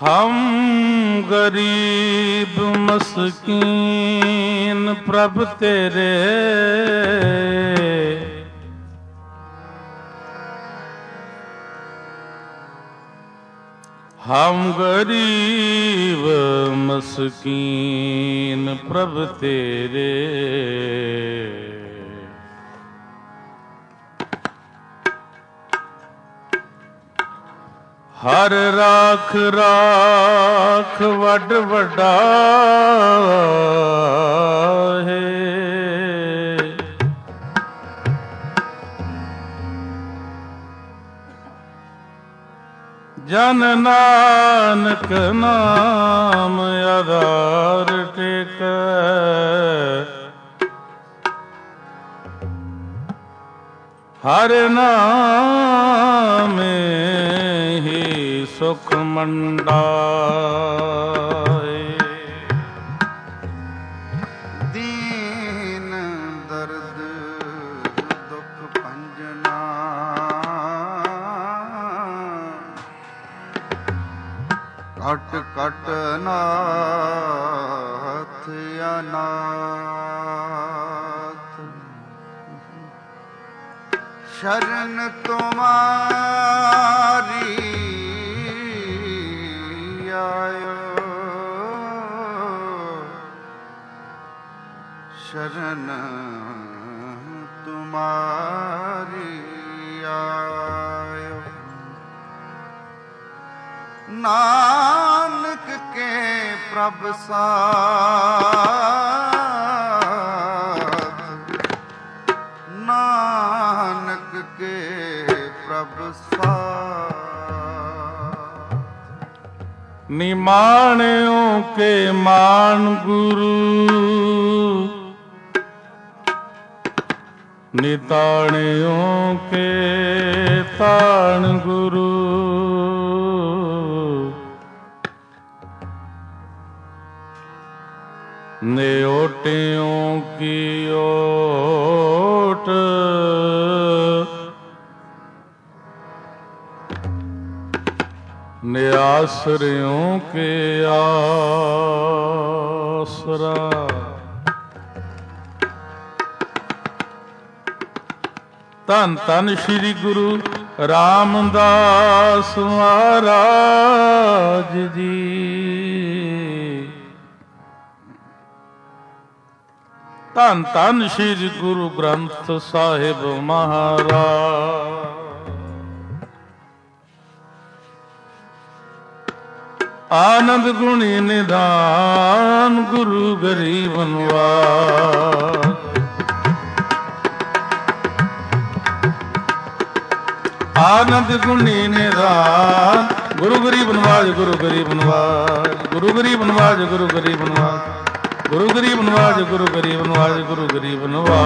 हम गरीब मस्कीन प्रभ तेरे, हम गरीब मस्कीन प्रभ तेरे। हर राख राख वड वड्डा है, जन नानक नाम आधार टेक। हर नाम ही सुख मंडाए। दीन दर्द दुख भंजना, कट कट नाथ अनाथ। शरण तुम्हारी आयो, शरण तुम्हारी आयो। नानक के प्रभ साथ, नानक के प्रभ साथ। निमाणियों के मान गुरु, निताणियों के ताण गुरु। नेओटियों की ओट, निआसरियों के आसरा। धन धन श्री गुरु रामदास महाराज जी। धन धन श्री गुरु ग्रंथ साहिब महाराज। आनंद गुणी निधान गुरु गरीब नवाज। आनंद गुणी निधान गुरु गरीब नवाज, गुरु गरीब नवाज, गुरु गरीब नवाज, गुरु गरीब नवाज, गुरु गरीब नवाज, गुरु गरीब नवाज, गुरु गरीब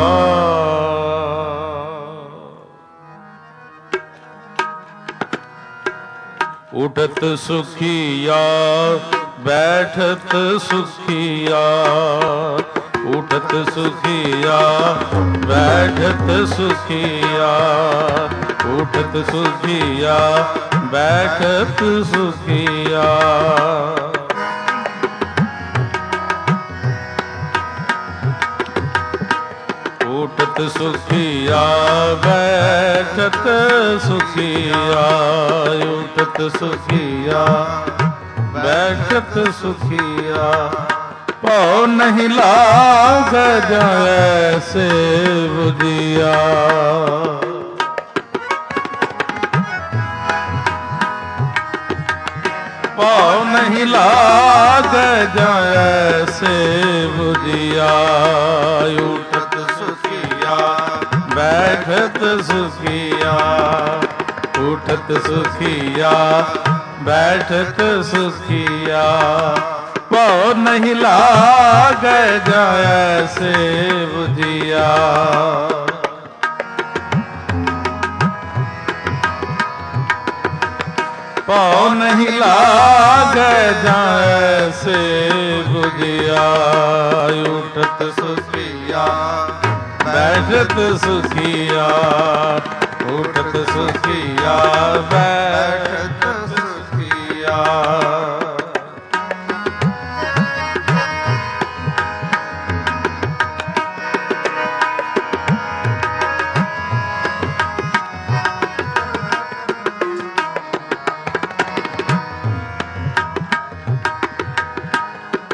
नवाज। उठत सुखिया बैठत सुखिया, उठत सुखिया बैठत सुखिया, उठत सुखिया बैठत सुखिया। उठत सुखिया बैठत सुखिया, उठत सुखिया बैठत सुखिया। पाँव नहीं लाग जाए से बुझिया, पाँव नहीं लाग जाए से बुझिया। उठत सुखिया बैठत सुखिया, उठत सुखिया बैठत सुखिया। पाँव नहीं लाग जाए से बुझिया। पाँव नहीं लाग जाए से बुझिया। उठत सुखिया बैठत सुखिया, उठत सुखिया बैठत सुखिया।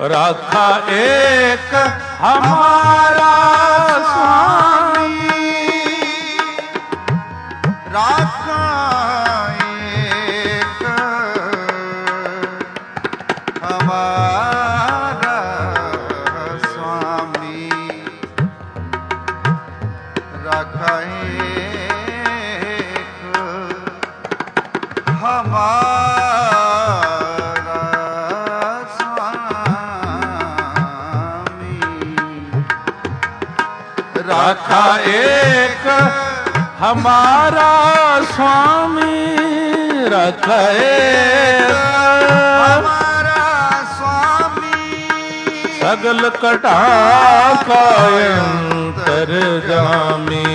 राखा एक हमारा स्वामी, राखा एक हमारा स्वामी, राखा एक हमारा स्वामी, राखा एक हमारा स्वामी, राखा एक हमारा स्वामी, सगल कटा का अंतर्जामी,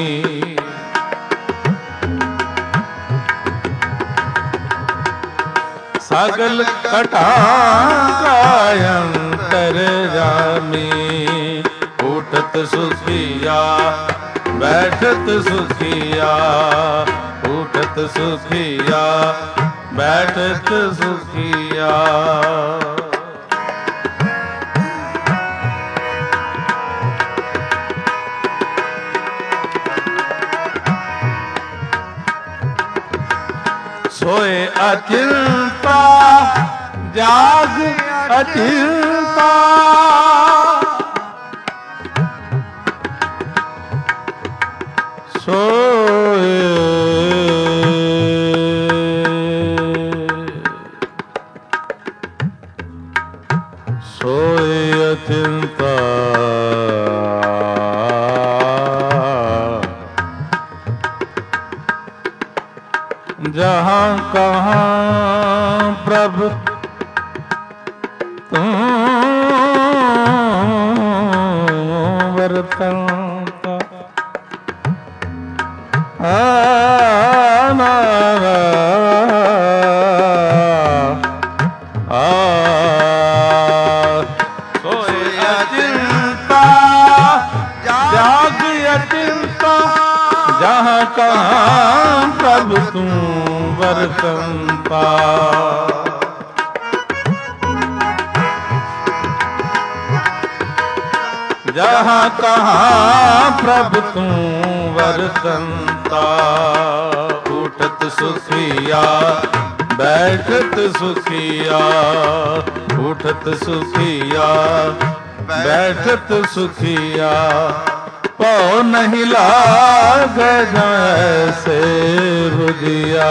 सगल कटा का अंतर्जामी, उठत सुखिया बैठत सुखिया, उठत सुखिया बैठत सुखिया। सोए अचिंता जाग अचिंता, सोए सोए अचिंता, जहाँ कहाँ प्रभु तुम वर्तनता, सोए अचिंता जाग अचिंता, जहाँ कहाँ प्रभु तुम वर्तनता, जहाँ कहाँ प्रभु तुम वर्तनता, उठत सुखिया बैठत सुखिया, उठत सुखिया बैठत सुखिया, पौ नहीं लाग जैसे बुझिया,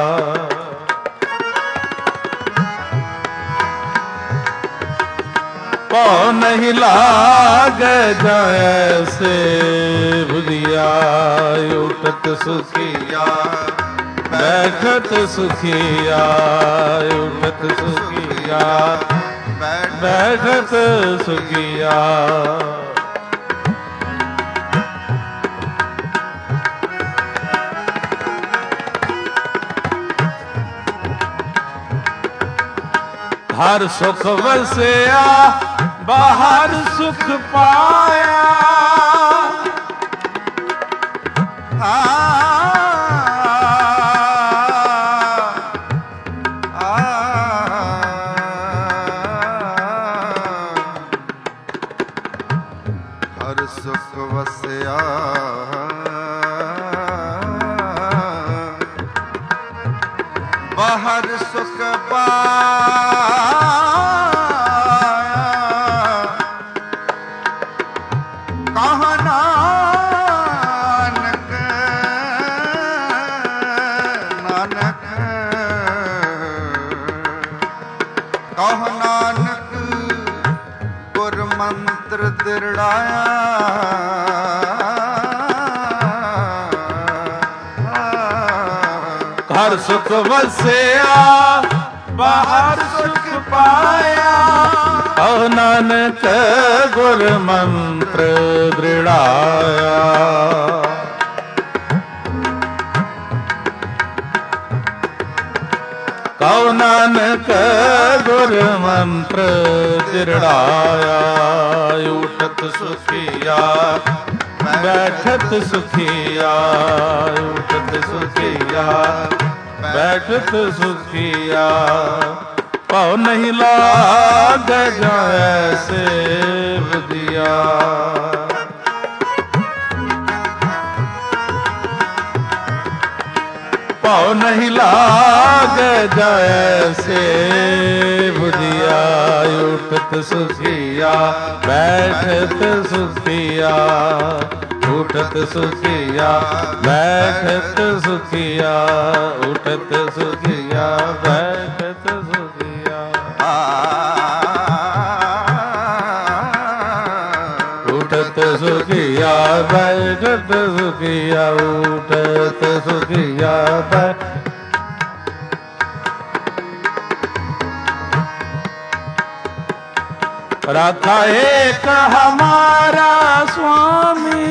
पौ नहीं लाग जैसे बुझिया, उठत सुखिया बैठत सुखिया, उठत सुखिया बैठत सुखिया। हर सुख वसिया बाहर सुख पाया, हर सुख वसिया बाहर सुख पाया, कहाँ नानक नानक, कहाँ नानक गुर मंत्र दृढ़ाया, हर सुख वसिया बाहर सुख पाया, और नानक गुर मंत्र दृढ़ाया, कौ नानक गुर मंत्र दृढ़ाया, उठत सुखिया बैठत सुखिया, उठत सुखिया बैठत सुखिया, ਭਾਉ ਨਹੀਂ ਲਾਗ ਜਾਏ ਸੇਵ ਦਿਆ। ਭਾਉ ਨਹੀਂ ਲਾਗ ਜਾਏ ਸੇਵ ਦਿਆ। ਉਠਤ ਸੁਖੀਆ ਬੈਠਤ ਸੁਖੀਆ, ਉਠਤ ਸੁਖੀਆ ਬੈਠਤ ਸੁਖੀਆ, ਉਠਤ ਸੁਖੀਆ ਬੈਠਤ ਸੁਖੀਆ। ਉਠਤ ਸੁਖੀਆ ਬੈਠਤ ਸੁਖੀਆ, ਉਠਤ ਸੁਖੀਆ ਬੈਠ। राधा एक हमारा स्वामी,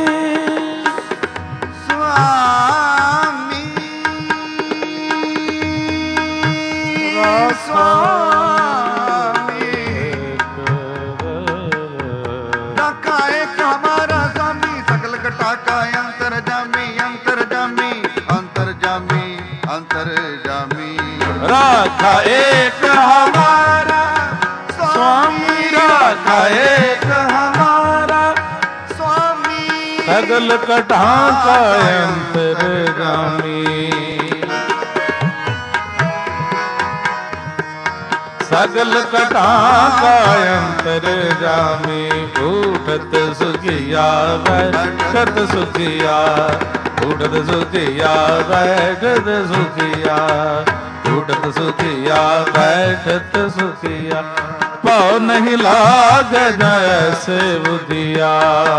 स्वामी स्वामी। राधा एक हमारा स्वामी, सकल घटा का अंतर्जामी, अंतर्जामी अंतर्जामी अंतर्जामी। राधा एक हमारा स्वामी, राधा एक हमारा स्वामी, सगल कटा का अंतर्गामी। सगल कटा का अंतर्गामी। उठत सुखिया बैठत सुखिया, उठत सुखिया बैठत सुखिया, उठत सुखिया बैठत सुखिया। भाव नहीं लाग जाए से बुधिया।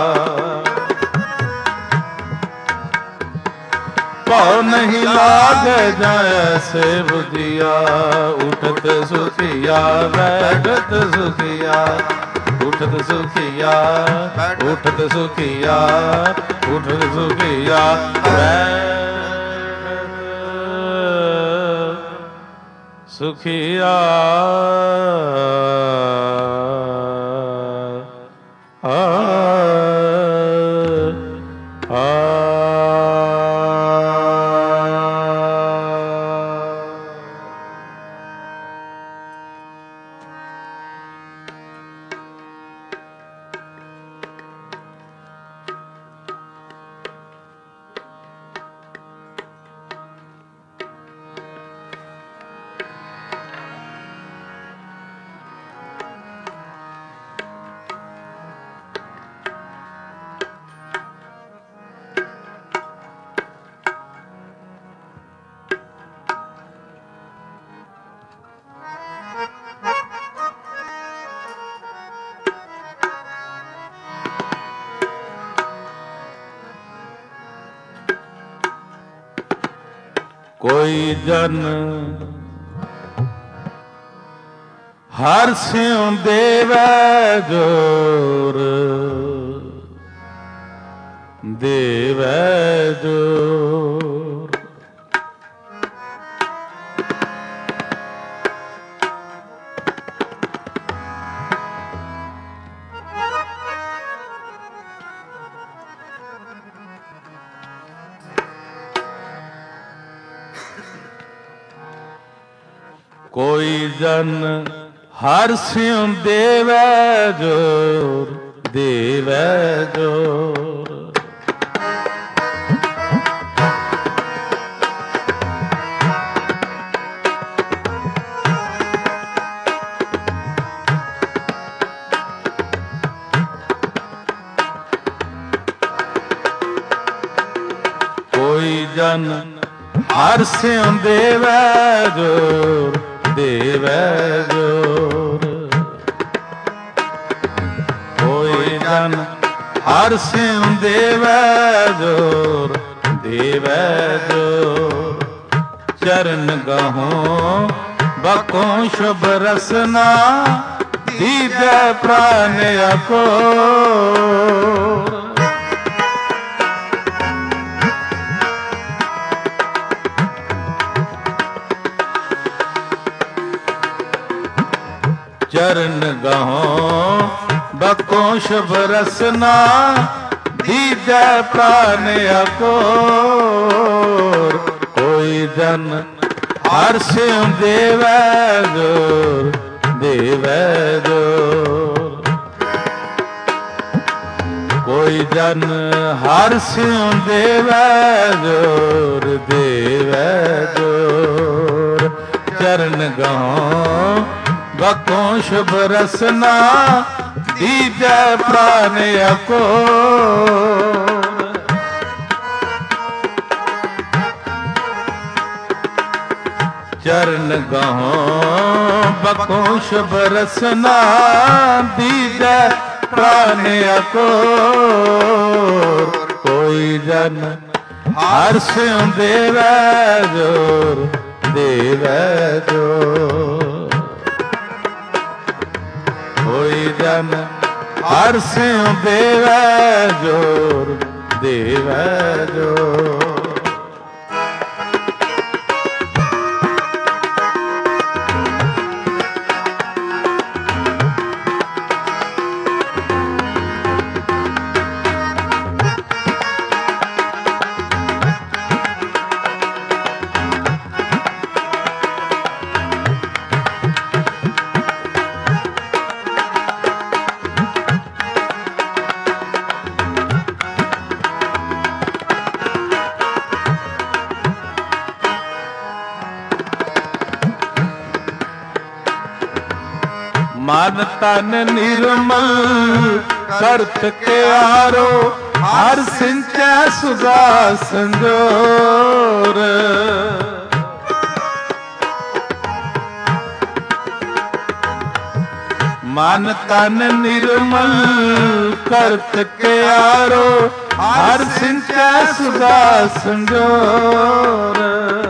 भाव नहीं लाग जाए से बुधिया। उठत सुखिया बैठत सुखिया, उठत सुखिया उठत सुखिया, उठत सुखिया सुखिया। कोई जन हर स्यों देवै जोर, देवै जोर। कोई जन हर स्यों देवै जोर, देवै जोर। कोई जन हर स्यों देवै जोर, देवै जोर। कोई जन हर स्यों देवै जोर, देवै जोर। चरण गहों बकों शुभ रसना, दीदै प्राण अकोर। चरण गहों बकों शुभ रसना, दीदै प्राण अकोर। कोई जन ਹਰ ਸਿਉ ਦੇਵੈ ਜੋਰ ਦੇਵੈ ਜੋਰ। ਕੋਈ ਜਨ ਹਰ ਸਿਉ ਦੇਵੈ ਜੋਰ ਦੇਵੈ ਜੋਰ। ਚਰਨ ਗਾਉ ਬਕੋਂ ਸ਼ੁਭ ਰਸਨਾ ਦੀਜੈ ਪ੍ਰਾਨ ਅਕੋਰ। ਚਰਨ ਗਾਉ ਬਕੋਂ ਸ਼ੁਭ ਰਸਨਾ ਦੀਜੈ ਪ੍ਰਾਨ ਅਕੋਰ। ਕੋਈ ਜਨ ਹਰ ਸਿਉ ਦੇਵੈ ਜੋਰ ਦੇਵੈ ਜੋਰ। ਕੋਈ ਜਨ ਹਰ ਸਿਉ ਦੇਵੈ ਜੋਰ ਦੇਵੈ ਜੋਰ। ਮਨ ਤਨ ਨਿਰਮਲ ਕਰਤ ਕਿਆਰੋ ਹਰ ਸਿੰਚੈ ਸੁਦਾ ਸੰਜੋਰ। ਮਨ ਤਨ ਨਿਰਮਲ ਕਰਤ ਕਿਆਰੋ ਹਰ ਸਿੰਚੈ ਸੁਦਾ ਸੰਜੋਰ।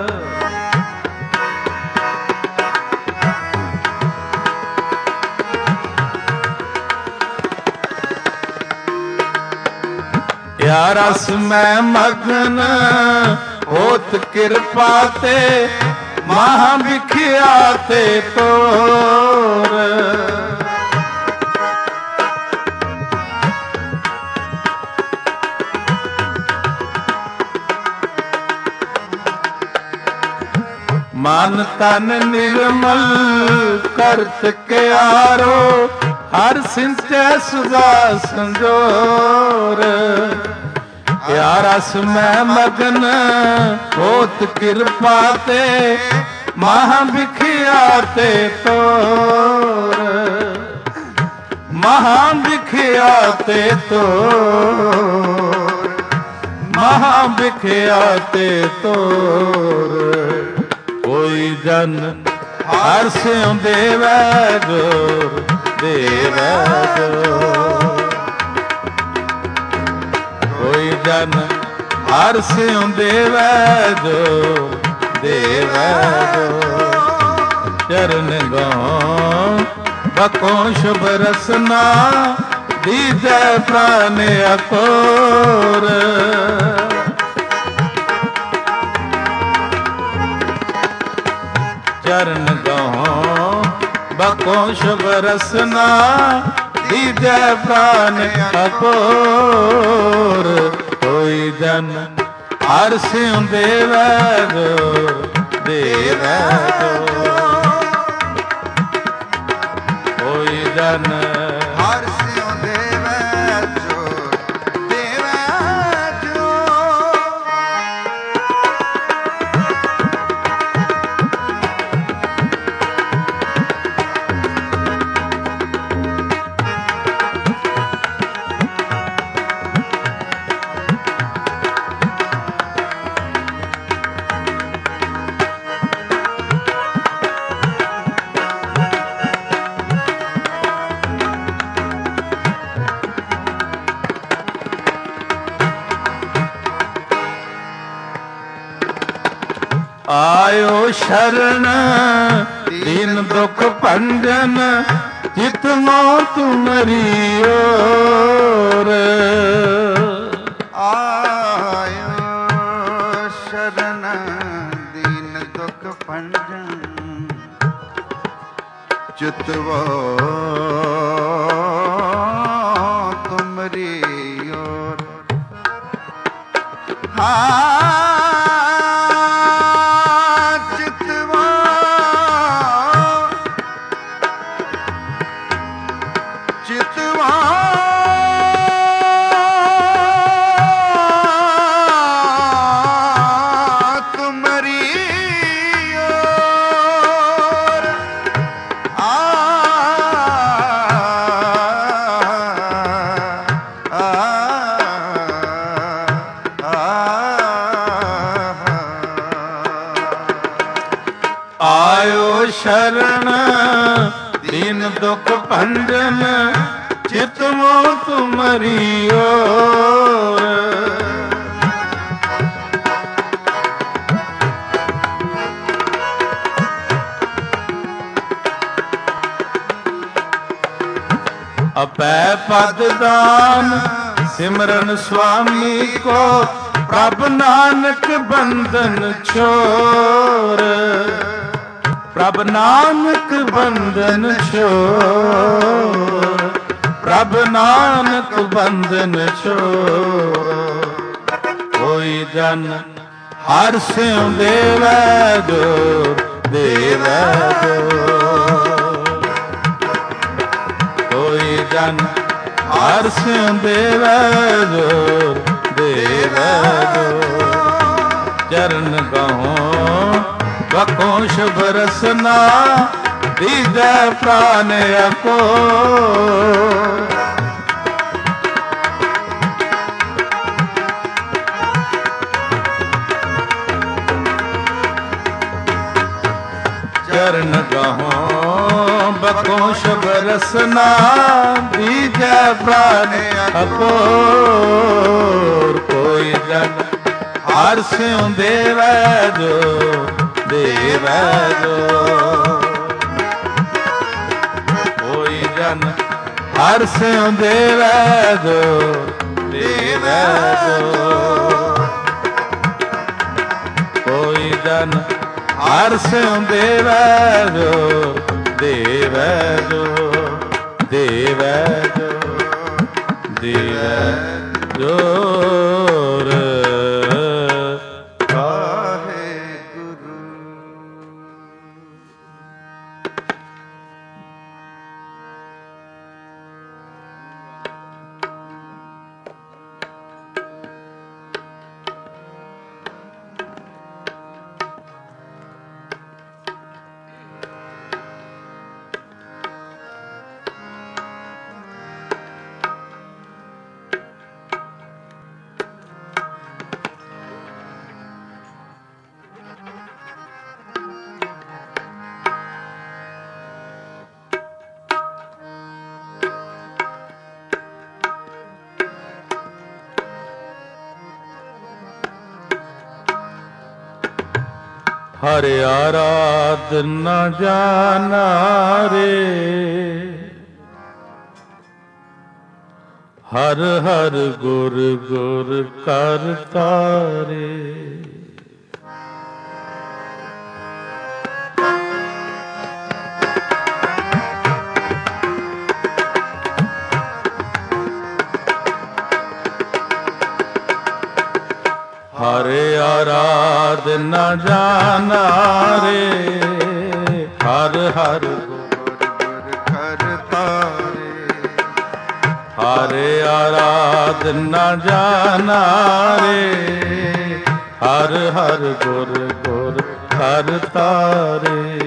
ਯਾ ਰਸ ਮੈਂ ਮਗਨ ਹੋਤ ਕਿਰਪਾ ਤੇ ਮਹਾ ਵਿਖਿਆ ਤੇ ਤੋਰ। ਮਨ ਤਨ ਨਿਰਮਲ ਕਰਤ ਕਿਆਰੋ ਹਰ ਸਿੰਚੈ ਸੁਦਾ ਸੰਜੋਰ। ਯਾ ਰਸ ਮੈਂ ਮਗਨ ਹੋਤ ਕਿਰਪਾ ਤੇ ਮਹਾ ਵਿਖਿਆ ਤੇ ਤੋਰ। ਮਹਾ ਵਿਖਿਆ ਤੇ ਤੋਰ। ਮਹਾ ਵਿਖਿਆ ਤੇ ਤੋਰ। ਕੋਈ ਜਨ ਹਰ ਸਿਉ ਦੇਵੈ ਜੋਰ ਦੇਵੈ ਜੋਰ। ਕੋਈ ਜਨ ਹਰ ਸਿਉ ਦੇਵੈ ਜੋਰ ਦੇਵੈ ਜੋਰ। ਚਰਨ ਗਾਉ ਬਕੋਂ ਸ਼ੁਭ ਰਸਨਾ ਦੀਜੈ ਪ੍ਰਾਨ ਅਕੋਰ। ਚਰਨ ਗਾਉ ਬਕੋਂ ਸ਼ੁਭ ਰਸਨਾ ਦੀਜੈ ਪ੍ਰਾਨ ਅਕੋਰ। ਕੋਈ ਜਨ ਹਰ ਸਿਉ ਦੇਵੈ ਜੋਰ ਦੇਵੈ ਜੋਰ। ਕੋਈ ਜਨ ਹਰ ਸਿਉ ਦੇਵੈ ਜੋਰ ਦੇਵੈ ਜੋਰ। ਆਇਓ ਸ਼ਰਨ ਦੀਨ ਦੁਖ ਭੰਜਨ ਚਿਤ ਮੋ ਤੁਮਰੀ ਓਰ। ਆਇਓ ਸ਼ਰਨ ਦੀਨ ਦੁਖ ਭੰਜਨ ਚਿਤਵੋ ਤੁਮਰੀ ਓਰ। ਹਾਂ ਚਿਤਵੋ ਆਇਓ ਸ਼ਰਨ ਦੀਨ ਦੁਖ ਭੰਜਨ ਚਿਤ ਮੋ ਤੁਮਰੀ ਓਰ। ਅਪੈ ਪਦ ਦਾਨ ਸਿਮਰਨ ਸੁਆਮੀ ਕੋ ਪ੍ਰਭ ਨਾਨਕ ਬੰਧਨ ਛੋਰ। ਪ੍ਰਭ ਨਾਨਕ ਬੰਧਨ ਛੋਰ। ਪ੍ਰਭ ਨਾਨਕ ਬੰਧਨ ਛੋਰ। ਕੋਈ ਜਨ ਹਰਿ ਸਿਉ ਦੇਵੈ ਜੋਰ ਦੇਵੈ ਜੋਰ। ਕੋਈ ਜਨ ਹਰਿ ਸਿਉ ਦੇਵੈ ਜੋਰ ਦੇਵੈ ਜੋਰ। ਚਰਨ ਗਹੋ ਬਖੋ ਸ਼ੁਭ ਰਸਨਾ ਦੀਜੈ ਪ੍ਰਾਨ ਅਕੋ। ਚਰਨ ਗਹੋ ਬਖੋ ਸ਼ੁਭ ਰਸਨਾ ਦੀਜੈ ਪ੍ਰਾਨ ਅਕੋਰ। ਕੋਈ ਜਨ ਹਰਿ ਸਿਉ ਦੇਵੈ ਜੋ ਦੇਵੈ ਜੋ। ਕੋਈ ਜਨ ਹਰਿ ਸਿਉ ਦੇਵੈ ਜੋ ਦੇਵੈ ਜੋ। ਕੋਈ ਜਨ ਹਰਿ ਸਿਉ ਦੇਵੈ ਜੋ ਦੇਵੈ ਜੋ ਦੇਵੈ ਜੋ ਦੇਵੈ ਜੋਰ। ਹਰਿ ਆਰਾਧਨਾ ਜਾਨਾ ਰੇ। ਹਰ ਹਰ ਗੁਰ ਗੁਰ ਕਰਤਾ ਰੇ। ਹਰਿ ਆਰਾਧਨਾ ਜਾਨਾ ਰੇ। ਹਰ ਹਰ ਗੁਰ ਗੁਰ ਕਰਤਾ ਰੇ। ਹਰਿ ਆਰਾਧਨਾ ਜਾਨਾ ਰੇ। ਹਰ ਹਰ ਗੁਰ ਗੁਰ ਕਰਤਾ ਰੇ।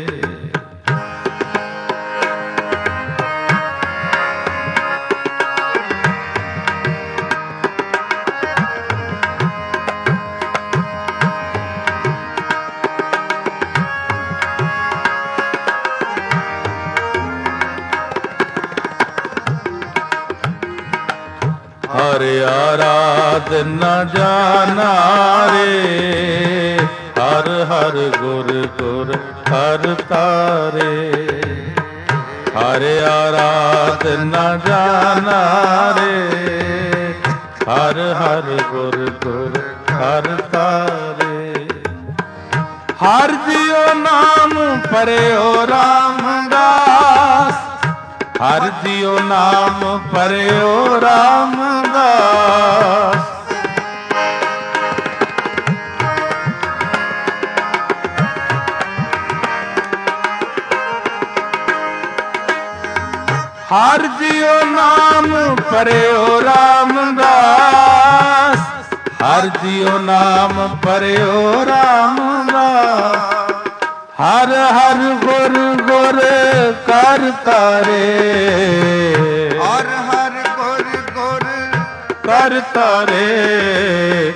ਹਰਿ ਆਰਾਧਨਾ ਜਾਨਾ ਰੇ। ਹਰ ਹਰ ਗੁਰ ਗੁਰ ਕਰਤਾ ਰੇ। ਹਰਿ ਆਰਾਧਨਾ ਜਾਨਾ ਰੇ। ਹਰ ਹਰ ਗੁਰ ਗੁਰ ਕਰਤਾ ਰੇ। ਹਰਿ ਜੀਉ ਨਾਮ ਪਰਿਓ ਰਾਮਦਾਸ। ਹਰਿ ਜੀਉ ਨਾਮ ਪਰਿਓ ਰਾਮਦਾਸ। ਹਰਿ ਜੀਉ ਨਾਮ ਪਰਿਓ ਰਾਮਦਾਸ। ਹਰਿ ਜੀਉ ਨਾਮ ਪਰਿਓ ਰਾਮਦਾਸ। ਹਰ ਹਰ ਗੁਰ ਗੁਰ ਕਰਤਾ ਰੇ। ਹਰ ਹਰ ਗੁਰ ਗੁਰ ਕਰਤਾ ਰੇ।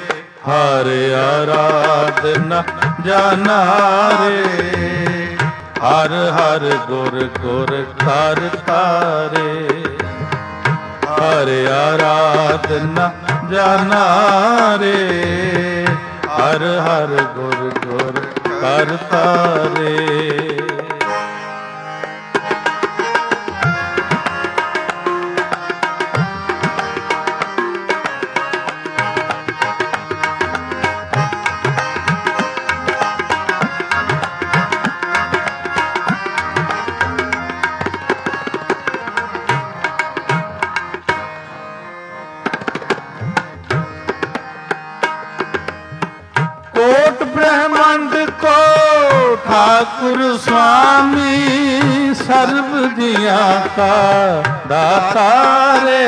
ਹਰਿ ਆਰਾਧਨਾ ਜਾਨਾ ਰੇ। ਹਰ ਹਰ ਗੁਰ ਗੁਰ ਕਰਤਾ ਰੇ। ਹਰ ਆਰਾਧਨਾ ਜਾਨਾ ਰੇ। ਹਰ ਹਰ ਗੁਰ ਗੁਰ ਕਰਤਾ ਰੇ। कोट ब्रह्मांड को ठाकुर स्वामी सर्व दिया का दाता रे।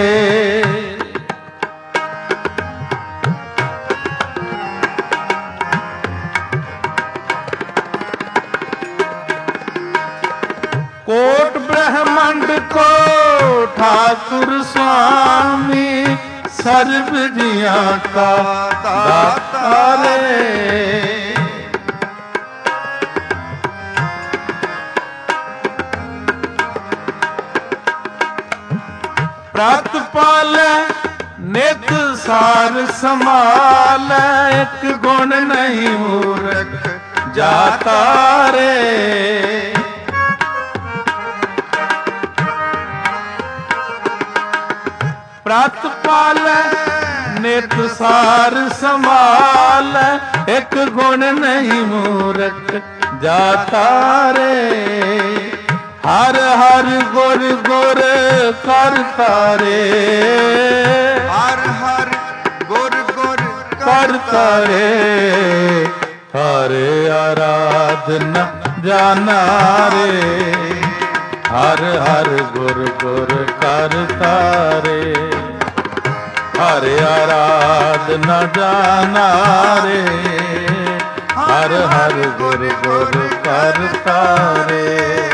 कोट ब्रह्मांड को ठाकुर स्वामी सर्व जिया का दाता रे। प्रात पाल नित सार समाल। एक गुण नहीं मूर्ख जाता रे। प्रात पाल नित सार समाल। एक गुण नहीं मूर्ख जाता रे। हर हर गुर गुर करता रे। हर हर गुर गुर करता रे। हर आराधना जाना रे। हर हर गुर गुर करता रे। हर आराधना जाना रे। हर हर गुर गुर करता रे।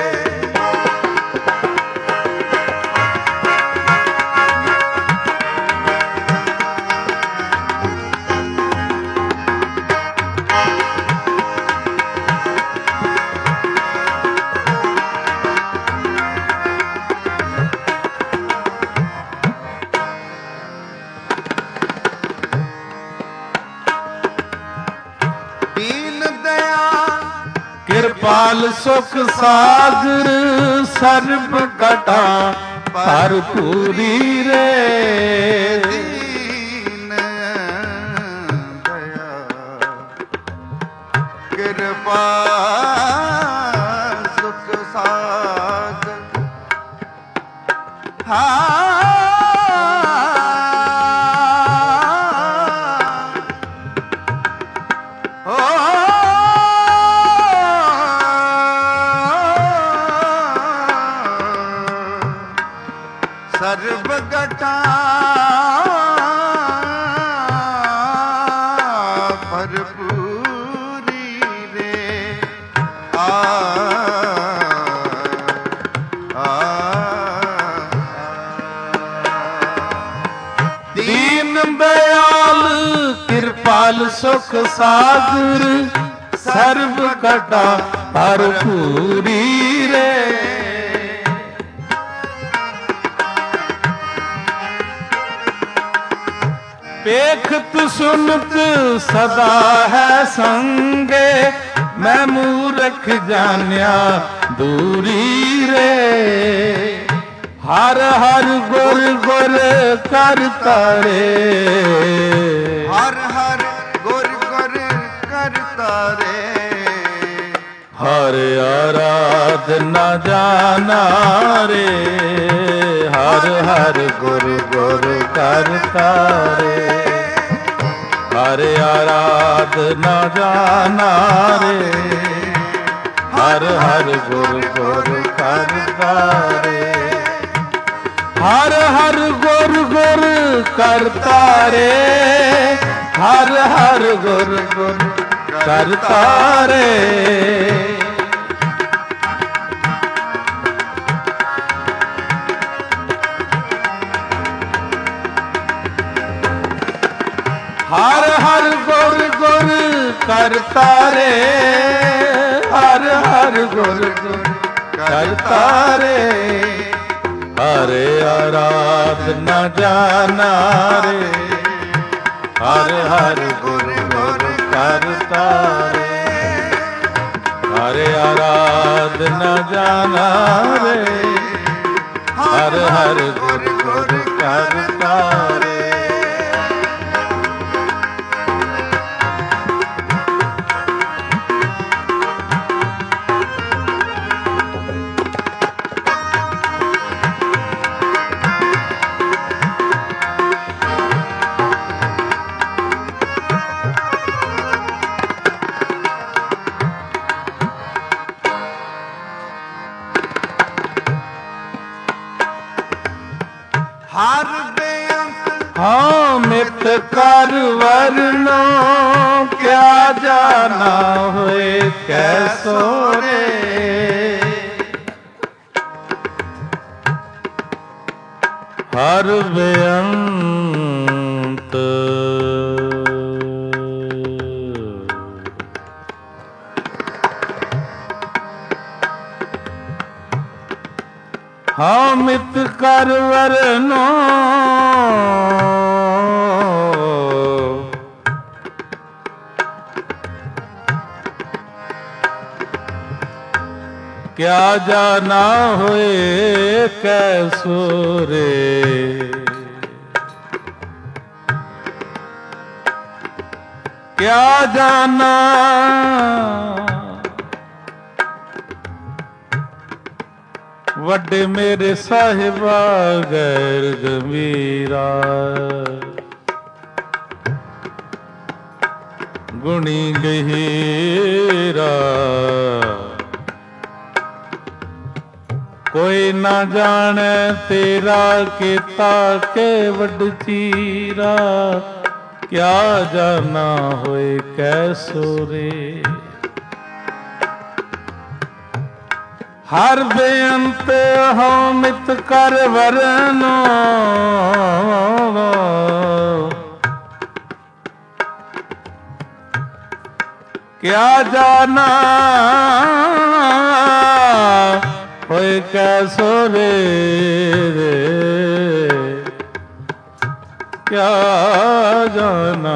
कृपाल सुख सागर सर्ब घटा भरपूरी रे। दीन दया कृपा सुख सागर। सर्व घटा भरपूरी रे। दीन दयाल कृपाल सुख सागर सर्व घटा भरपूरी रे। देखत सुनत सदा है संगे। मैं मूर्ख जान्या दूरी रे। हर हर गुर गुर करता रे। हर हर गुर गुर करता रे। हर आराधना जाना रे। हर हर गुर गुर करता रे। हर आराधना जाना रे। हर हर गुर गुर करता रे। हर हर गुर गुर करता रे। हर हर गुर गुर करता रे। हर हर गुर गुर करता रे। ਹਰ ਹਰ ਗੁਰ ਗੁਰ ਕਰਤਾ ਰੇ ਹਰ ਆਰਾਧਨਾ ਜਾਨਾ ਰੇ ਹਰ ਹਰ ਗੁਰ ਗੁਰ ਕਰਤਾ ਰੇ ਹਰ ਆਰਾਧਨਾ ਜਾਨਾ ਰੇ ਹਰ ਹਰ ਗੁਰ ਗੁਰ ਕਰਤਾ ਰੇ ਹਰ ਬੇਅੰਤ ਹਾਂ ਮਿਤ ਕਰ ਵਰਨੋ ਕਿਆ ਜਾਣਾ ਹੋਏ ਕੈਸੋ ਰੇ ਹਰ ਬੇਅੰਤ ਹਾਂ ਮਿਤ ਕਰ ਵਰਨੋ ਕਿਆ ਜਾਣਾ ਹੋਏ ਕੈਸੋ ਰੇ ਕਿਆ ਜਾਣਾ ਵੱਡੇ ਮੇਰੇ ਸਾਹਿਬਾ ਗੈਰ ਗੰਭੀਰਾ ਗੁਣੀ ਗਹੀਰਾ ਕੋਈ ਨਾ ਜਾਣੈ ਤੇਰਾ ਕੀਤਾ ਕੇ ਵੱਡ ਚੀਰਾ ਕਿਆ ਜਾਣਾ ਹੋਏ ਕੈਸੋ ਰੇ ਹਰ ਬੇਅੰਤ ਹਉ ਮਿਤ ਕਰ ਵਰਨੋ ਕਿਆ ਜਾਣਾ ਹੋਏ ਕੈਸੋ ਰੇ ਕਿਆ ਜਾਣਾ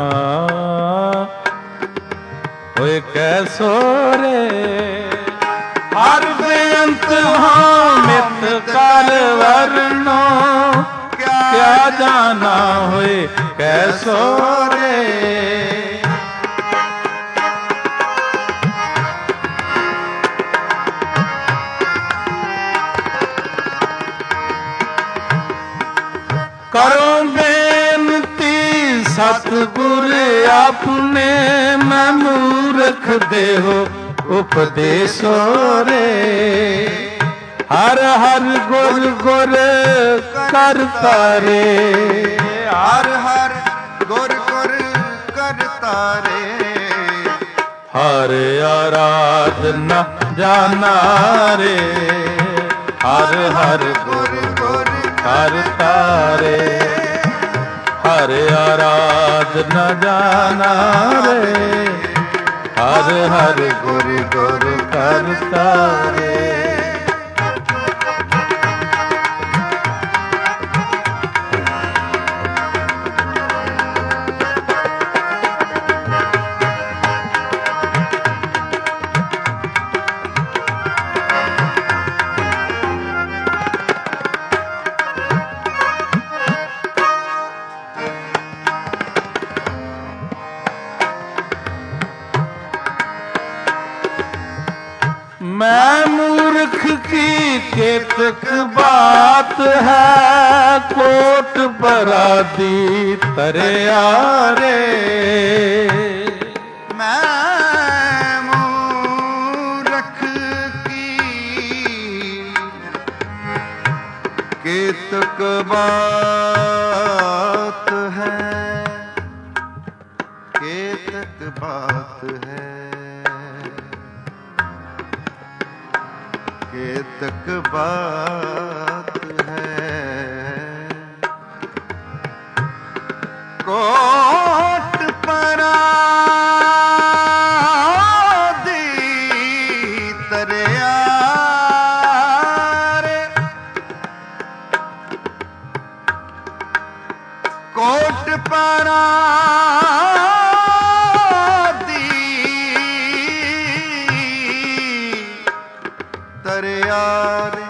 ਹੋਏ ਕੈਸੋ ਰੇ ਹਰ ਬੇਅੰਤ ਹਾਂ ਮਿਤ ਕਰ ਵਰਨੋ ਕਿਆ ਜਾਣਾ ਹੋਏ ਕੈਸੋ ਰੇ ਕਰੋ ਬੇਨਤੀ ਸਤਿਗੁਰ ਆਪਣੇ ਮੈਂ ਮੂਰਖ ਦੇਹੋ ਉਪਦੇਸੋ ਰੇ ਹਰ ਹਰ ਗੁਰ ਗੁਰ ਕਰਤਾ ਰੇ ਹਰ ਹਰ ਗੁਰ ਗੁਰ ਕਰਤਾ ਰੇ ਹਰ ਆਰਾਧਨਾ ਜਾਨਾ ਰੇ ਹਰ ਹਰ ਗੁਰ ਗੁਰ ਕਰਤਾ ਰੇ ਹਰ ਆਰਾਧਨਾ ਜਾਨਾ ਰੇ ਹਰ ਹਰ ਗੁਰ ਗੁਰ ਕਰਤਾ ਰੇ मैं मूर्ख की केतक बात है कोट बरादी तरिया रे मैं मूर्ख की केतक बात है केतक बात है केतक बात है कोट परादी ਤਰਿਆ ਰੇ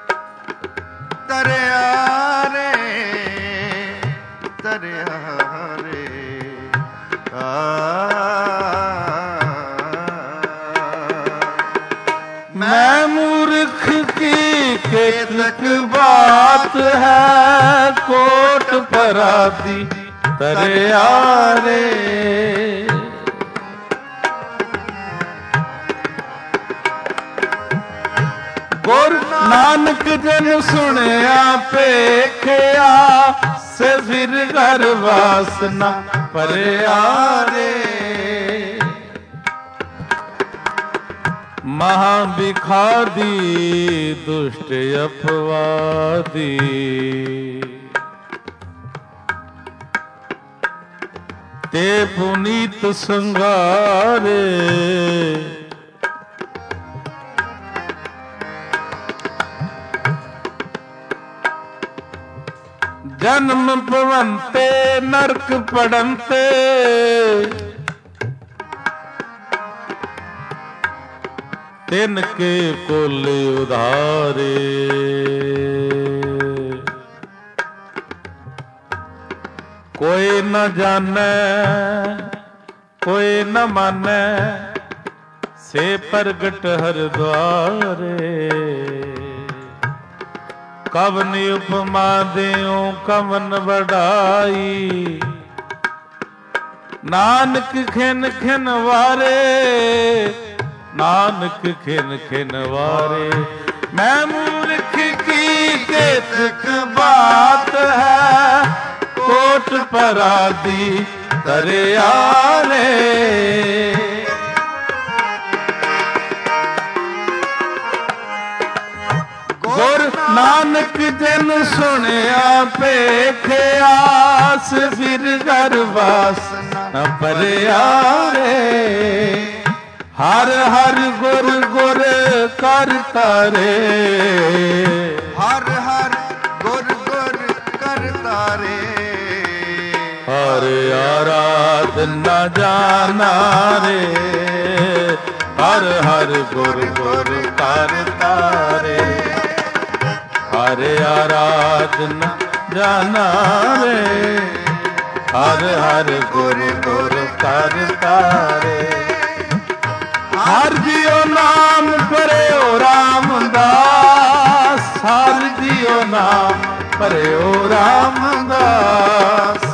ਤਰਿਆ ਰੇ ਤਰਿਆ ਰੇ मैं मूर्ख की केतक बात है कोट पराधी तरिया रे गुर नानक जन सुनिया पेखिया से फिर घर वासना परिया रे महाबिखादी दुष्ट अपवादी ते पुनीत संगारे जन्म पवंते नरक पड़ंते तिनके कुल उधारे कोई न जाने कोई न माने से प्रगट हर द्वारे कवन उपमा देओ कवन बढ़ाई नानक खिन खिन वारे नानक खिन खिन वारे मैं मूर्ख की केतक बात है कोट पराधी तरिया रे गुर नानक जन सुनिया पेखिया से फिर घर वासना परिया रे हर हर गुर गुर करता रे हर हर गुर गुर करता रे हर आराधना जाना रे हर हर गुर गुर करता रे हर आराधना जाना रे हर हर गुर गुर करता रे हर जियो नाम करे ओ रामदास हर जियो नाम करे ओ रामदास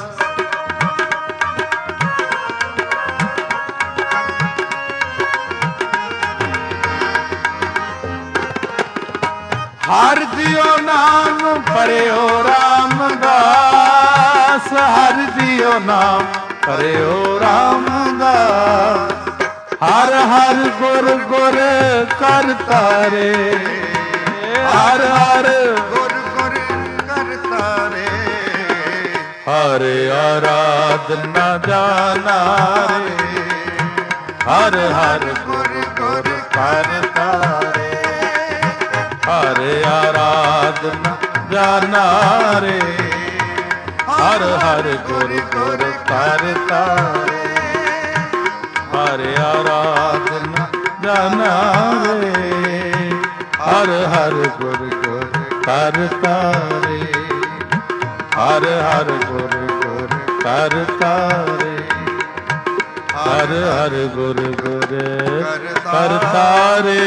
हर जियो नाम परे ओ रामदास हर जियो नाम परे ओ रामदास हर हर गुर गुर करता रे हर हर गुर गुर करता रे हर आराधना जाना रे हर हर गुर गुर करता रे हर आराधना जाना रे हर हर गुर गुर करता रे हर आराधना जाना रे हर हर गुर गुर करता रे हर हर गुर गुर करता रे हर हर गुर गुर करता रे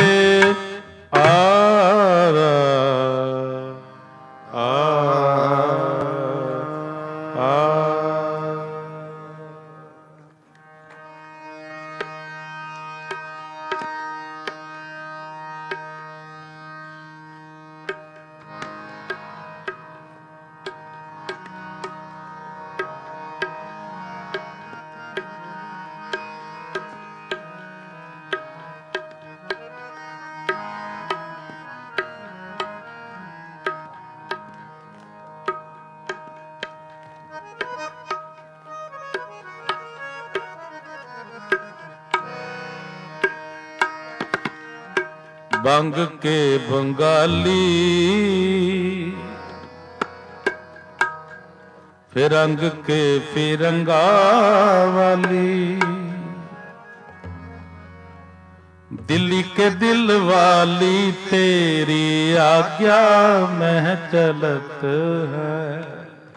बंग के बंगाली फिरंग के फिरंगा वाली दिल्ली के दिल वाली तेरी आज्ञा में चलत है।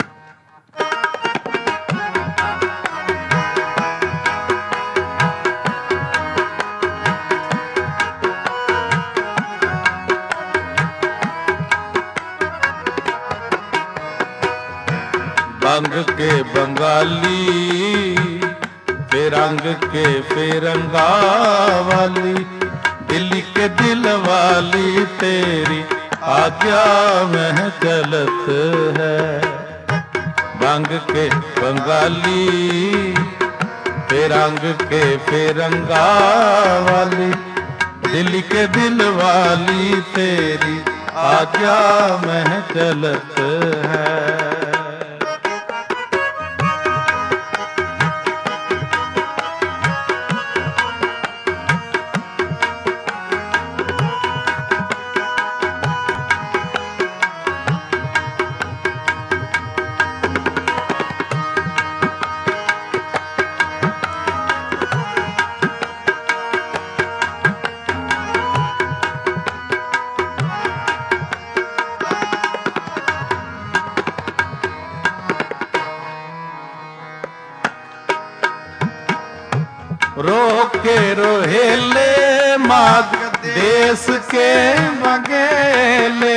बंग के बंगाली फिरंग के फिरंगा वाली, दिल्ली के दिल वाली तेरी आज्ञा में चलत है। बंग के बंगाली फिरंग के फिरंगा वाली, दिल्ली के दिल वाली तेरी आज्ञा में चलत है। रोके रोहेले माग देश के बगेले,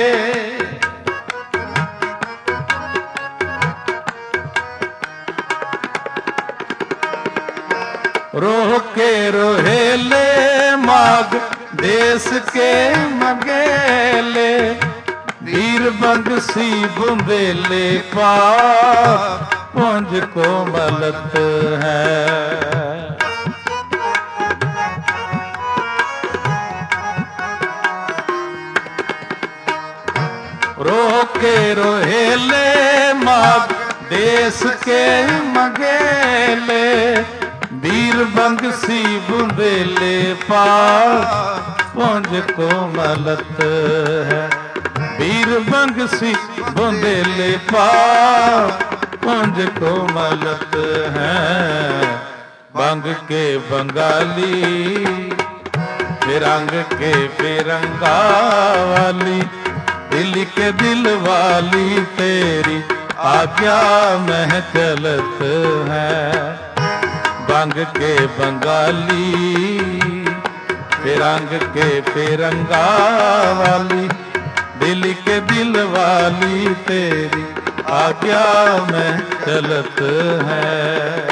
रोके रोहेले माग देश के मगेले, वीर बंसी बुंदेले पार पुंज को मलत है। रोके रोहेले माग देश के मगेले, वीर बंसी बुंदेले पार पुंज को मलत है। वीर बंसी बुंदेले पार पुंज को मलत है। बंग के बंगाली फिरंग के फिरंगा वाली, दिल्ली के दिल वाली तेरी आज्ञा में चलत है। बंग के बंगाली फिरंग के फिरंगा वाली, दिल्ली के दिल वाली तेरी आज्ञा में चलत है।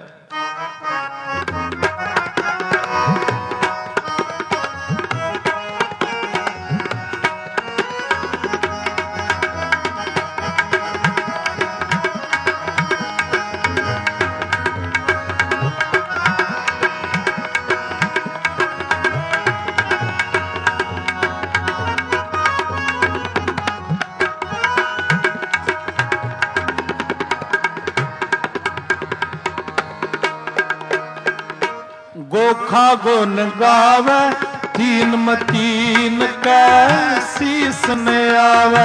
गोखा गुन गावे तीन मतीन कै शीस ने आवे,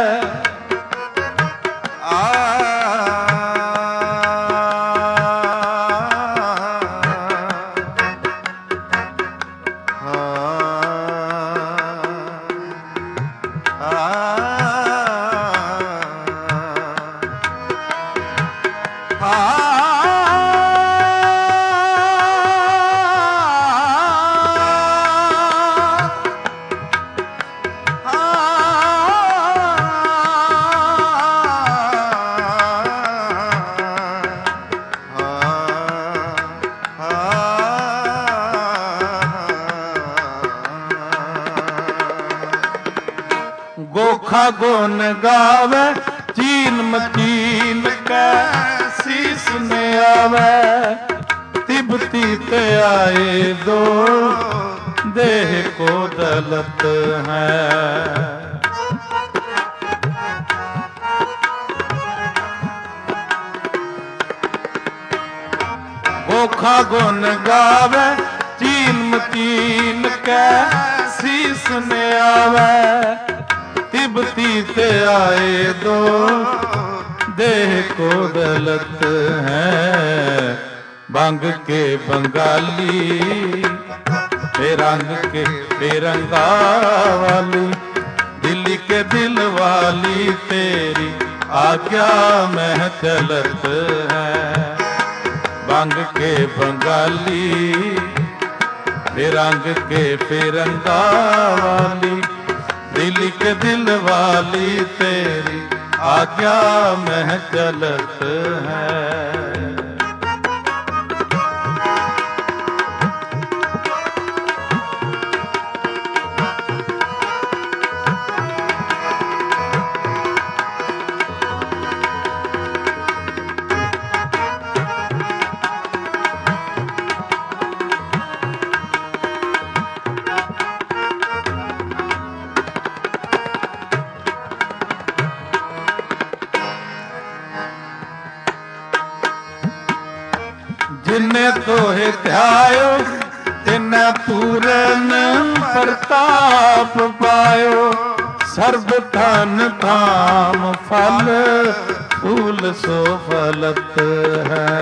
गोखा गुन गावे चीन मचीन कै शीस ने आवे, तिब्बती ते आए दो देह को दलत है। गोखा गुन गावे चीन मचीन कै शीस ने आवे, तिब्बती ते आए दो देह को दलत है। बंग के बंगाली फिर रंग के बेरंगा वाली, दिल्ली के दिल वाली तेरी आज्ञा में चलत है। बंग के बंगाली, फिर रंग के बेरंगा वाली, दिल्ली के दिल वाली तेरी आज्ञा में चलत है। जिन्ने तोहे ध्यायो तिन्ने पूरन प्रताप पायो। सर्ब धन धाम फल फूल सो फलत है।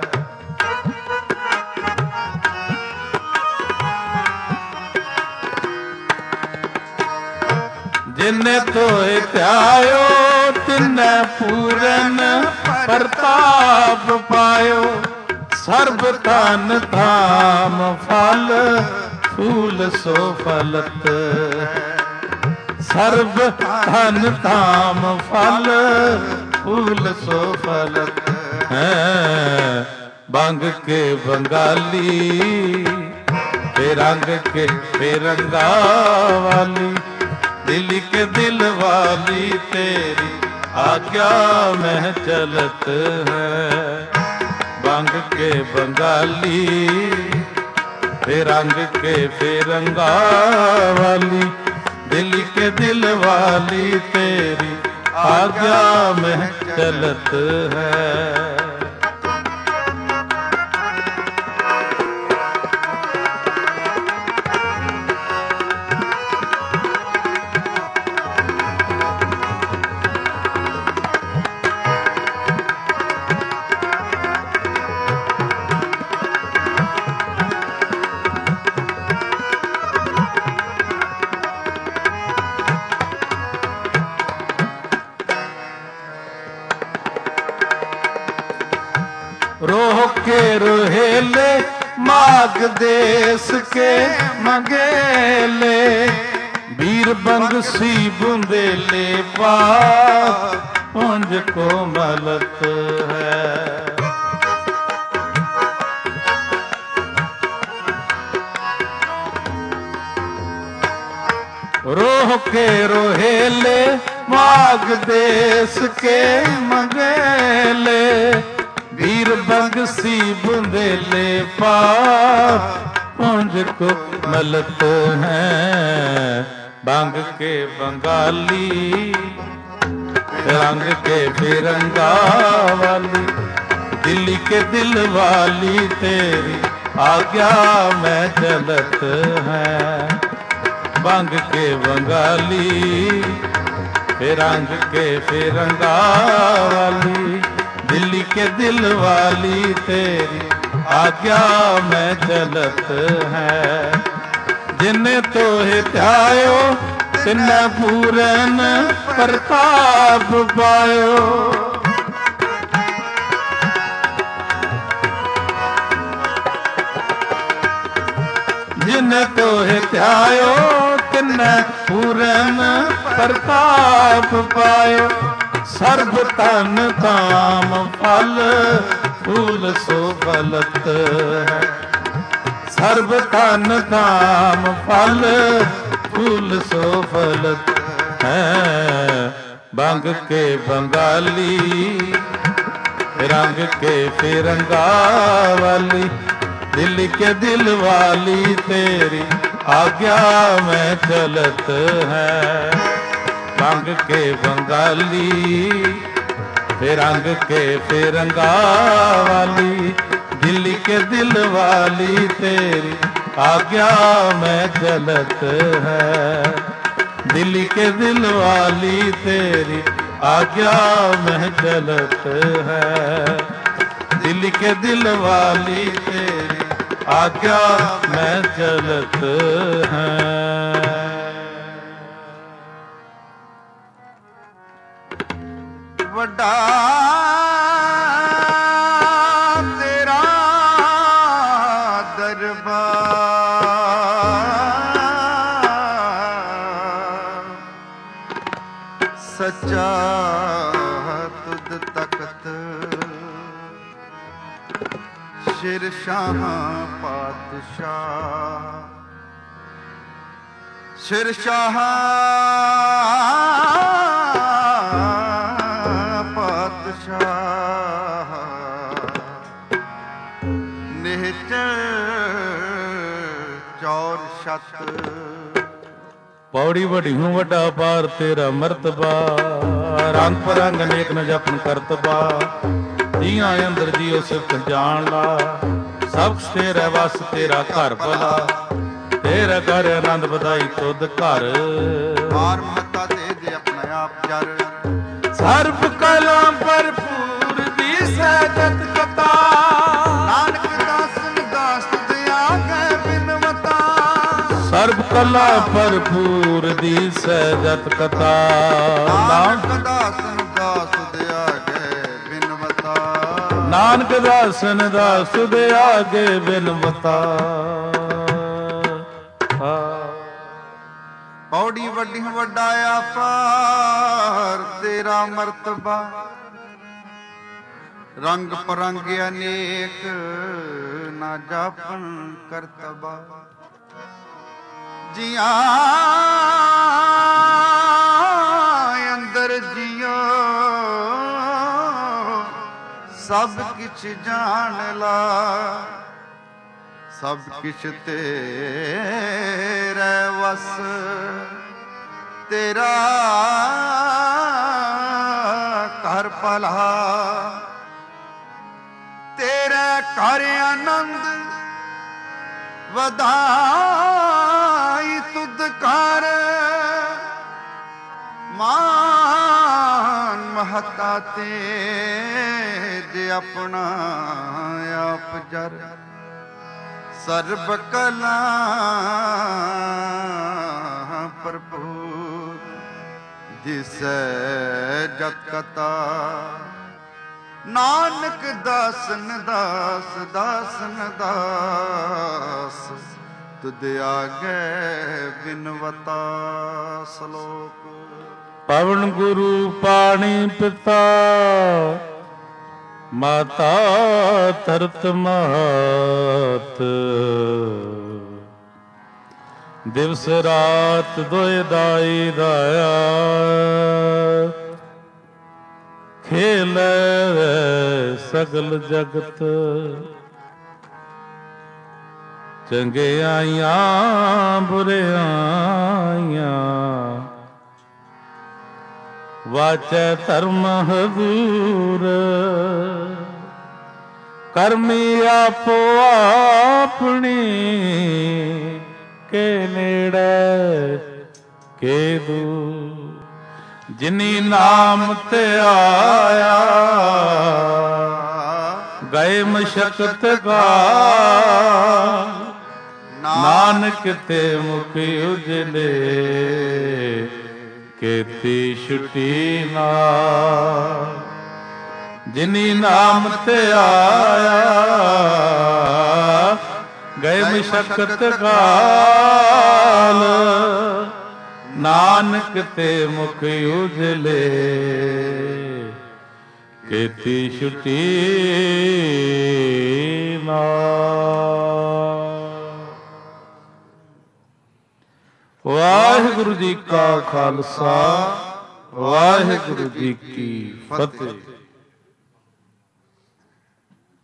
जिन्ने तोहे ध्यायो तिन्ने पूरन प्रताप पायो। सर्ब धन धाम फल फूल सो फलत। सर्ब धन धाम फल फूल सो फलत है। बंग के बंगाली, फिर रंग के बेरंगा वाली, दिल्ली के दिल वाली तेरी आज्ञा में चलत है। बंग के बंगाली, फिर रंग के बेरंगा वाली, दिल्ली के दिल वाली तेरी आज्ञा में चलत है। रोह के रोहेले माग देश के मंगेले, वीर बंगसी बुंदेले पास पुंज को मलत है। रोह के रोहेले माग देश के मंगेले, वीर बंगसी बुंदेले पार पुंज को मलत हैं। बांग के बंगाली, रंग के बेरंगा वाली, दिल्ली के दिल वाली तेरी आज्ञा में चलत है। बांग के बंगाली, रंग के बेरंगा वाली, दिल्ली के दिल वाली तेरी आज्ञा में चलत है। जिन्ने तोहे ध्यायो तिन्ने पूरन प्रताप पायो। जिन्ने तोहे ध्यायो तिन्ने पूरन प्रताप पायो। सर्ब धन काम फल फूल सो फलत है। सर्ब धन काम फल फूल सो फलत है। बंग के बंगाली, रंग के बेरंगा वाली, दिल्ली के दिल वाली तेरी आज्ञा में चलत है। बंग के बंगाली, रंग के बेरंगा वाली, दिल्ली के दिल वाली तेरी आज्ञा में चलत है। दिल्ली के दिल वाली तेरी आज्ञा में चलत है। दिल्ली के दिल वाली तेरी आज्ञा में चलत हैं। ਵੱਡਾ ਤੇਰਾ ਦਰਬਾਰ, ਸੱਚਾ ਤੁਧ ਤਖਤ, ਸ਼ਿਰਸ਼ਾਹ ਪਾਤਸ਼ਾਹ, ਸ਼ਿਰਸ਼ਾਹ ਪਾਤਸ਼ਾਹ, ਨਿਹਚਲ ਚੌਰ ਛਤ। ਪੌੜੀ ਵਡੀ ਹੂੰ ਵੱਡਾ ਪਾਰ ਤੇਰਾ ਮਰਤਬਾ, ਰੰਗ ਪਰੰਗ ਅਨੇਕ ਨ ਜਪਨ ਕਰਤਬਾ, ਜੀਆਂ ਅੰਦਰ ਜੀਉ ਸਿਫਤ ਜਾਣ ਲਾ, ਸਭ ਤੇਰਾ ਵਸ ਤੇਰਾ ਘਰ ਭਲਾ, ਤੇਰਾ ਘਰ ਆਨੰਦ ਵਧਾਈ ਤੁਧ ਘਰ। ਮਾਰ ਮਹੱਤਾ ਤੇ ਦੇ ਆਪਣਾ ਆਪ ਜਰ, ਸਰਬ ਕਲਾ ਭਰਪੂਰ ਦੀ ਸਹਿਜਤ ਕਥਾ, ਨਾਨਕ ਦਾਸ ਨਿਦਾਸ ਤੁਧ ਆਗੇ ਬਿਨਵਤਾ। ਸਰਬ ਕਲਾ ਭਰਪੂਰ ਦੀ ਸਹਿਜਤ ਕਥਾ, ਨਾਨਕ ਦਾਸ ਨਿਦਾਸ ਤੁਧ ਆਗੇ ਬਿਨਵਤਾ। ਨਾਨਕ ਦਾਸ ਨਿਦਾਸ ਤੁਧ ਆਗੇ ਬਿਨਵਤਾ। ਪੌੜੀ ਵੱਡੀ ਵੱਡਾ ਆਪਾਰ ਤੇਰਾ ਮਰਤਬਾ, ਰੰਗ ਪਰੰਗ ਅਨੇਕ ਨਾ ਜਾਪਨ ਕਰਤਬਾ। ਜੀਆਂ ਅੰਦਰ ਜੀਓ ਸਭ ਕਿਛ ਜਾਣ ਲਾ, ਸਭ ਕਿਛ ਤੇਰੇ ਵਸ, ਤੇਰਾ ਘਰ ਭਲਾ, ਤੇਰੇ ਘਰ ਆਨੰਦ ਵਧਾਈ ਤੁਧ ਘਰ। ਮਾਨ ਮਹੱਤਾ ਤੇ ਦੇ ਆਪਣਾ ਆਪ ਜਰ, ਸਰਬ ਕਲਾ ਭਰਪੂਰ ਦਿਸੈ ਜਤ ਕਥਾ। ਨਾਨਕ ਦਾਸਨ ਦਾਸ ਦਾਸਨ ਦਾਸ, ਤੁਧ ਆਗੇ ਬਿਨਵਤਾ। ਸ਼ਲੋਕ। ਪਵਨ ਗੁਰੂ ਪਾਣੀ ਪਿਤਾ, ਮਾਤਾ ਧਰਤ ਮਾਤ, ਦਿਵਸ ਰਾਤ ਦੋਇ ਦਾਈ ਦਾਇਆ, ਖੇਲੈ ਸਗਲ ਜਗਤ। ਚੰਗਿਆਈਆਂ ਬੁਰਿਆਈਆਂ, ਵਾਚੈ ਧਰਮ ਹਜ਼ੂਰ। ਕਰਮੀ ਆਪੋ ਆਪਣੀ, ਕੇ ਨੇੜੇ ਕੇ ਦੂਰ। ਜਿਨੀ ਨਾਮ ਤੇ ਆਇਆ, ਗਏ ਮਸ਼ਕਤ ਗਾਲ। ਨਾਨਕ ਤੇ ਮੁਖ ਉਜਲੇ, ਕੀਤੀ ਛੁਟੀ ਨਾਲ। ਜਿਨੀ ਨਾਮ ਤੇ ਆਇਆ, ਗਏ ਮਸ਼ਕਤ ਗਾਲ। ਨਾਨਕ ਤੇ ਮੁਖ ਉਜਲੇ, ਕੀਤੀ ਛੁਟੀ ਨਾਲ। ਵਾਹਿਗੁਰੂ ਜੀ ਕਾ ਖਾਲਸਾ, ਵਾਹਿਗੁਰੂ ਜੀ ਕੀ ਫਤਿਹ।